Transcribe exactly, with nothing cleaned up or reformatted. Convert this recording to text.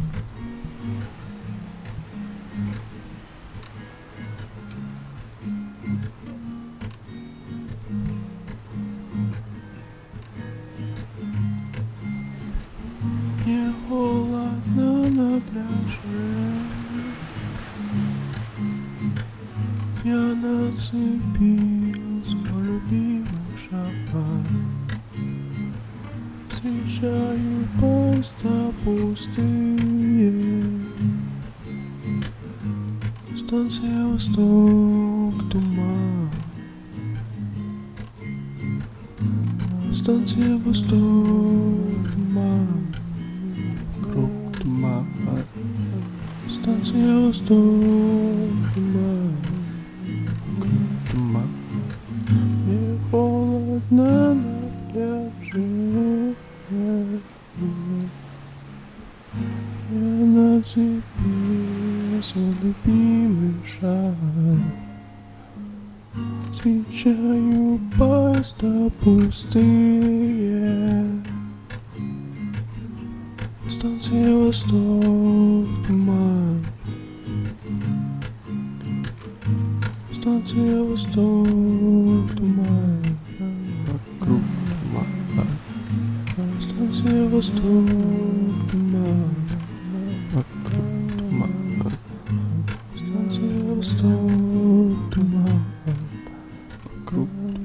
Мне холодно на пляже, я нацепил свой любимый шапок. Встречаю поезда пустые, станция Восток, туман. Станция Восток, туман. Круг туман. Станция Восток, туман. Круг туман. Мне холодно на пляже, я нацепил свой любимый шарф. Встречаю поезда пустые, станция Восток, туман. Станция Восток, туман. Вокруг туман. Станция Восток, туман. Вокруг туман. Станция Восток, туман. Вокруг